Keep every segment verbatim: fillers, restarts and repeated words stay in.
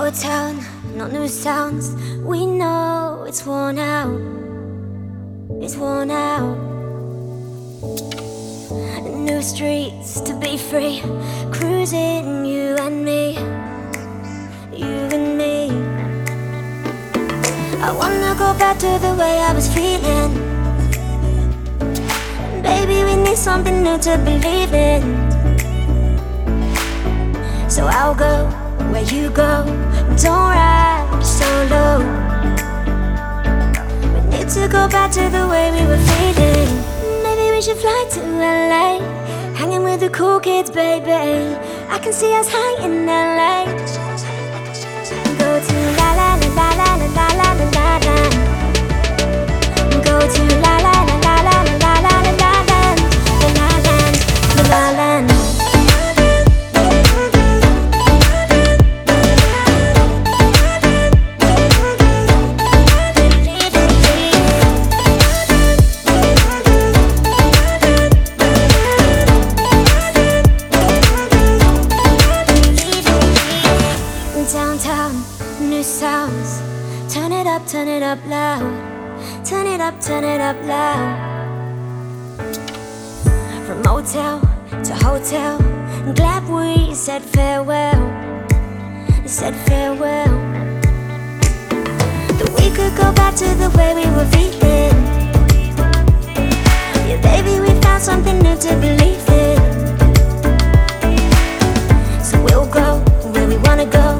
old town, no new sounds. We know it's worn out. It's worn out. New streets to be free, cruising you and me, you and me. I wanna go back to the way I was feeling. Baby, we need something new to believe in. So I'll go where you go, don't ride solo. We need to go back to the way we were feeling. Maybe we should fly to L A, hanging with the cool kids, baby. I can see us high in L A. Go to la la la la la la la la la la. Go to la la la la la la la la la land, the la land, the la land. Downtown, new sounds. Turn it up, turn it up loud. Turn it up, turn it up loud. From motel to hotel, glad we said farewell. Said farewell. That we could go back to the way we were feeling. Yeah, baby, we found something new to believe in. So we'll go where we wanna go.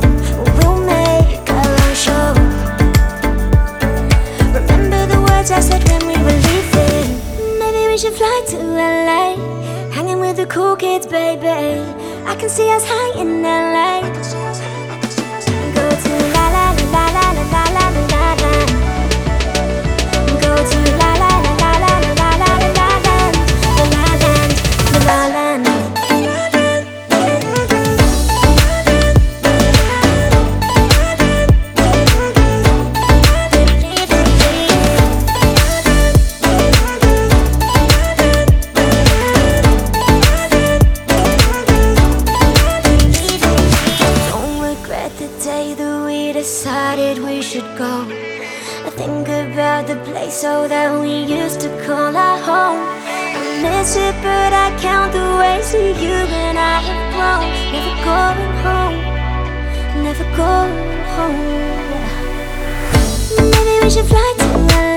I said when we were leaving, maybe we should fly to L A, hanging with the cool kids, baby. I can see us high in L A. Go to la la la la la la la la la la. Go to la la la la la la la la la land, the la land, the la land. Decided we should go. I think about the place so that we used to call our home. I miss it, but I count the ways that you and I have grown. Never going home, never going home. Maybe we should fly to L A.